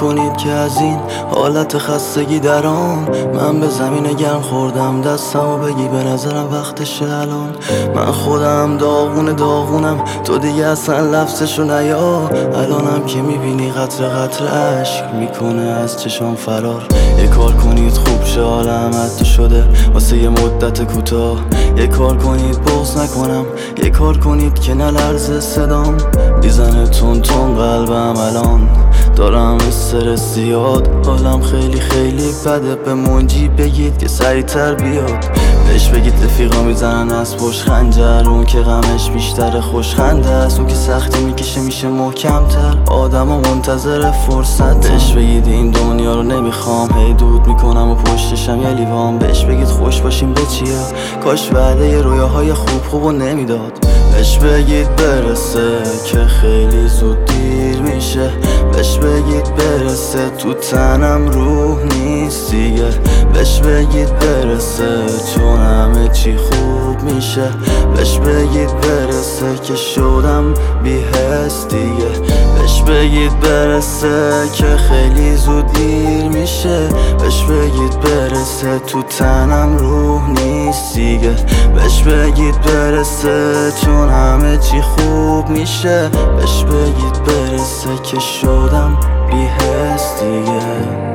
نکنید که از این حالت خستگی درام من به زمین گرم خوردم. دستمو بگی به نظرم وقتشه الان. من خودم داغونم تو دیگه اصلا لفظشو نیا. الانم که میبینی قطره قطره عشق میکنه از چشام فرار. یه کار کنید خوب شه حالم حتی شده واسه یه مدت کوتاه. یه کار کنید بغض نکنم، یه کار کنید که نلرزه صدام. بیزنه تون قلبم الان دارم استرس زیاد. حالم خیلی بده، به منجی بگید که سریعتر بیاد. بهش بگید رفیقا میزنن از پشت خنجر. اون که غمش بیشتره خوشخنده است، اون که سختی میکشه میشه محکمتر. آدما منتظر فرصت. بهش بگید این دنیا رو نمیخوام، هی دود میکنم و پشتشم یه لیوان. بهش بگید خوش باشیم به چیا، کاش وعده رویاهای خوب نمیداد. بهش بگید برسه که خیلی زود دیر میشه. بهش بگید برسه تو تنم روح نیست دیگه. بهش بگید برسه چون همه چی خوب میشه. بهش بگید برسه که شدم بی حس دیگه. بهش بگید برسه که خیلی زود دیر میشه. بهش بگید برسه تو تنم روح نیست دیگه. بهش بگید برسه چون همه چی خوب میشه. بهش بگید برسه که شدم بی حس دیگه.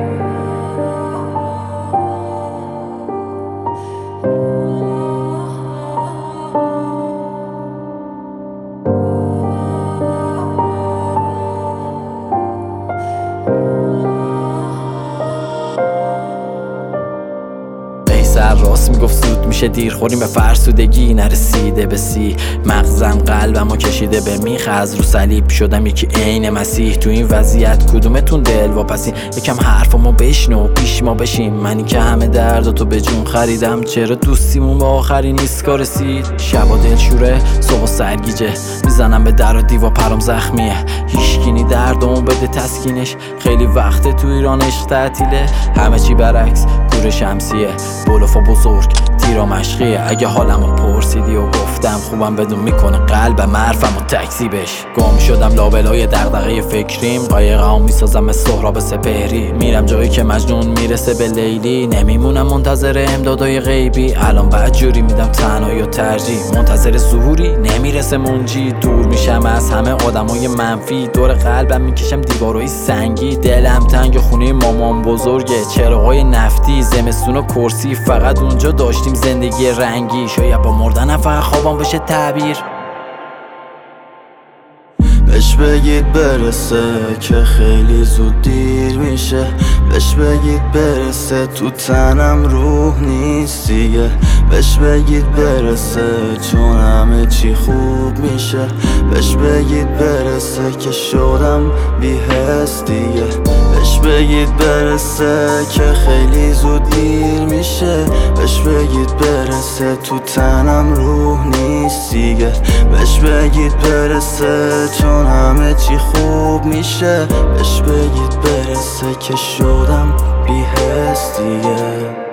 سر راست میگفت زود میشه دیر، خوریم به فرسودگی نرسیده به سی. مغزم قلبمو کشیده به میخ، از رو صلیب شدم یکی عین مسیح. تو این وضعیت کدومتون دل واپسین؟ یکم حرفمو بشنو پیش ما بشیم. منی که همه درداتو به جون خریدم، چرا دوستیمون به آخرین ایستگاه رسید؟ شبا دلشوره صبح سرگیجه، میزنم به در و دیوار پرام زخمیه. هیشگینی دردمو بده تسکینش، خیلی وقته تو ایران عشق تعطیله. همه چی برعکس کور شمسیه، بلوفا بزرگ تیرا مشقیه. اگه حالمو پرسیدی و گفتم خوبم بدون میکنه قلبم حرفم و تکذیبش. گم شدم لابلای دغدغه فکریم، قایقمو میسازم مثل سهراب سپهری. میرم جایی که مجنون میرسه به لیلی، نمیمونم منتظر امدادای غیبی. الان بعد جوری میدم تنهایی و ترجیح، منتظر ظهوری نمیرسه منجی. دور میشم از همه آدمای منفی، دور قلبم میکشم دیوارای سنگی. دلم تنگ خونه مامان بزرگه، چراغای نفتی زمستون و کرسی. فقط اونجا داشتیم زندگی رنگی، شاید با مردن فقط خوابم بشه تعبیر. بهش بگید برسه که خیلی زود دیر میشه. بهش بگید برسه تو تنم روح نیست دیگه. بهش بگید برسه چون همه چی خوب میشه. بهش بگید برسه که شدم بی حس دیگه. بهش بگید برسه که خیلی زود دیر میشه. بهش بگید برسه تو تنم روح نیست دیگه. بهش بگید برسه چون همه چی خوب میشه. بهش بگید برسه که شدم بی حس دیگه.